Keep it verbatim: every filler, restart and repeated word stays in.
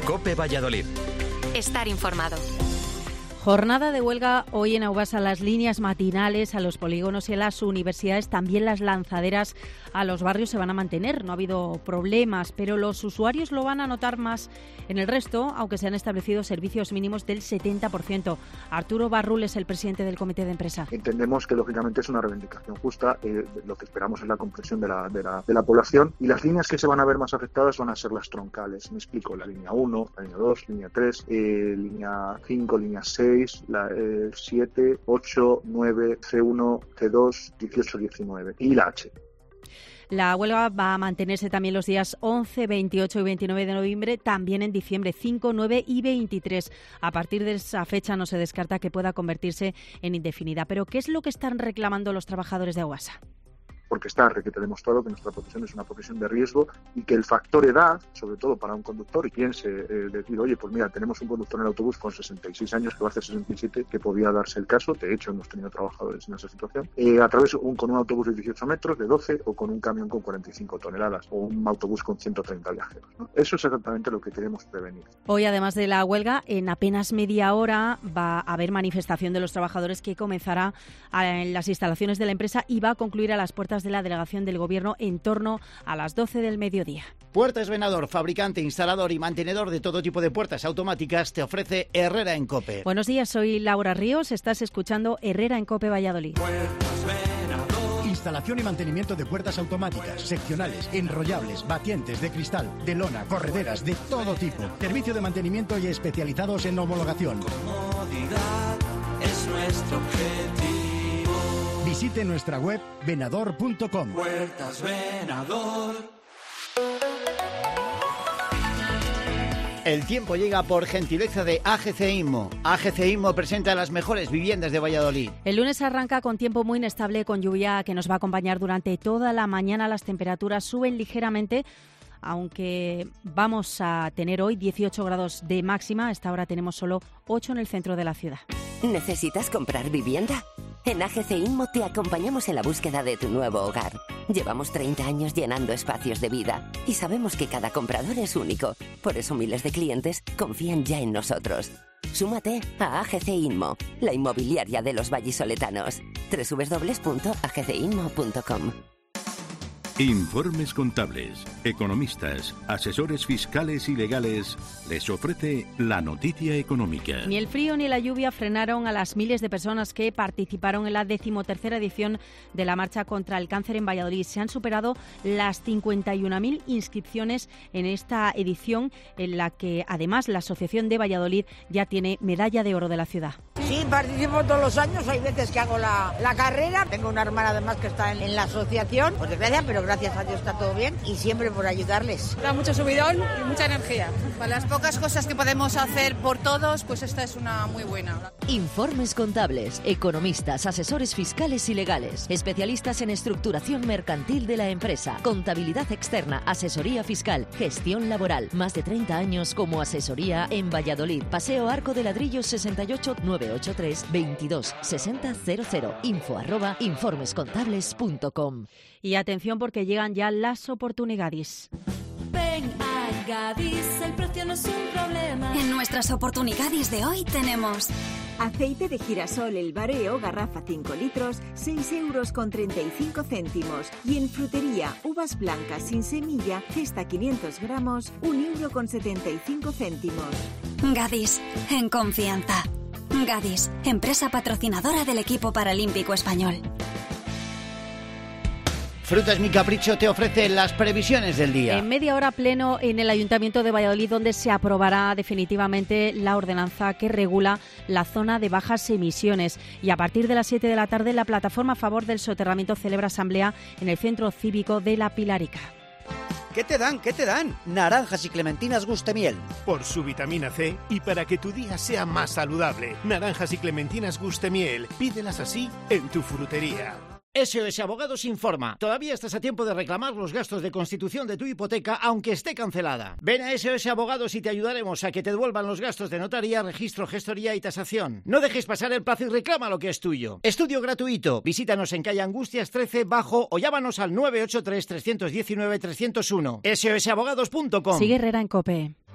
COPE Valladolid. Estar informado. Jornada de huelga hoy en Aubasa, las líneas matinales a los polígonos y a las universidades, también las lanzaderas a los barrios se van a mantener. No ha habido problemas, pero los usuarios lo van a notar más en el resto, aunque se han establecido servicios mínimos del setenta por ciento. Arturo Barrul es el presidente del comité de empresa. Entendemos que lógicamente es una reivindicación justa, eh, lo que esperamos es la comprensión de la, de, la, de la población, y las líneas que se van a ver más afectadas van a ser las troncales. Me explico, la línea uno, la línea dos, línea tres, eh, línea cinco, línea seis, la eh, siete, ocho, nueve, C uno, C dos, dieciocho, diecinueve y la H. La huelga va a mantenerse también los días once, veintiocho y veintinueve de noviembre, también en diciembre, cinco, nueve y veintitrés. A partir de esa fecha no se descarta que pueda convertirse en indefinida. Pero ¿qué es lo que están reclamando los trabajadores de Aubasa? Porque está requete demostrado que nuestra profesión es una profesión de riesgo y que el factor edad, sobre todo para un conductor, y piense eh, decir, oye, pues mira, tenemos un conductor en el autobús con sesenta y seis años que va a hacer sesenta y siete, que podía darse el caso, de hecho hemos tenido trabajadores en esa situación, eh, a través un, con un autobús de dieciocho metros, de doce, o con un camión con cuarenta y cinco toneladas, o un autobús con ciento treinta viajeros, ¿no? Eso es exactamente lo que queremos prevenir. Hoy, además de la huelga, en apenas media hora va a haber manifestación de los trabajadores que comenzará en las instalaciones de la empresa y va a concluir a las puertas de la delegación del Gobierno en torno a las doce del mediodía. Puertas Venador, fabricante, instalador y mantenedor de todo tipo de puertas automáticas, te ofrece Herrera en COPE. Buenos días, soy Laura Ríos, estás escuchando Herrera en COPE Valladolid. Instalación y mantenimiento de puertas automáticas, seccionales, enrollables, batientes de cristal, de lona, correderas, de todo tipo. Servicio de mantenimiento y especializados en homologación. Comodidad es nuestro objetivo. Visite nuestra web venador punto com. Puertas Venador. El tiempo llega por gentileza de A G C Inmo. A G C Inmo presenta las mejores viviendas de Valladolid. El lunes arranca con tiempo muy inestable, con lluvia que nos va a acompañar durante toda la mañana. Las temperaturas suben ligeramente, aunque vamos a tener hoy dieciocho grados de máxima. A esta hora tenemos solo ocho en el centro de la ciudad. ¿Necesitas comprar vivienda? En A G C Inmo te acompañamos en la búsqueda de tu nuevo hogar. Llevamos treinta años llenando espacios de vida y sabemos que cada comprador es único. Por eso miles de clientes confían ya en nosotros. Súmate a A G C Inmo, la inmobiliaria de los vallisoletanos. doble u doble u doble u punto a g c inmo punto com. Informes Contables, economistas, asesores fiscales y legales les ofrece la noticia económica. Ni el frío ni la lluvia frenaron a las miles de personas que participaron en la decimotercera edición de la Marcha contra el Cáncer en Valladolid. Se han superado las cincuenta y una mil inscripciones en esta edición, en la que además la Asociación de Valladolid ya tiene medalla de oro de la ciudad. Sí, participo todos los años, hay veces que hago la, la carrera. Tengo una hermana además que está en, en la asociación, por desgracia, pero gracias a Dios está todo bien y siempre por ayudarles. Da mucho subidón y mucha energía. Para las pocas cosas que podemos hacer por todos, pues esta es una muy buena. Informes Contables, economistas, asesores fiscales y legales, especialistas en estructuración mercantil de la empresa, contabilidad externa, asesoría fiscal, gestión laboral. Más de treinta años como asesoría en Valladolid. Paseo Arco de Ladrillos sesenta y ocho, nueve ocho tres, veintidós sesenta cero cero. Info arroba informescontables punto com. Y atención, porque llegan ya las oportunidades. Ven a Gadis, el precio no es un problema. En nuestras oportunidades de hoy tenemos aceite de girasol El Bareo, garrafa cinco litros, seis euros con treinta y cinco céntimos. Y en frutería, uvas blancas sin semilla, cesta quinientos gramos, un euro con setenta y cinco céntimos. Gadis, en confianza. Gadis, empresa patrocinadora del equipo paralímpico español. Frutas Mi Capricho te ofrece las previsiones del día. En media hora pleno en el Ayuntamiento de Valladolid, donde se aprobará definitivamente la ordenanza que regula la zona de bajas emisiones. Y a partir de las siete de la tarde, la plataforma a favor del soterramiento celebra asamblea en el Centro Cívico de La Pilarica. ¿Qué te dan? ¿Qué te dan? Naranjas y clementinas Gustemiel. Por su vitamina C y para que tu día sea más saludable. Naranjas y clementinas Gustemiel. Pídelas así en tu frutería. S O S Abogados informa. Todavía estás a tiempo de reclamar los gastos de constitución de tu hipoteca, aunque esté cancelada. Ven a S O S Abogados y te ayudaremos a que te devuelvan los gastos de notaría, registro, gestoría y tasación. No dejes pasar el plazo y reclama lo que es tuyo. Estudio gratuito. Visítanos en calle Angustias trece Bajo o llámanos al nueve ocho tres, tres uno nueve, tres cero uno. S O S abogados punto com. Sigue Herrera en COPE.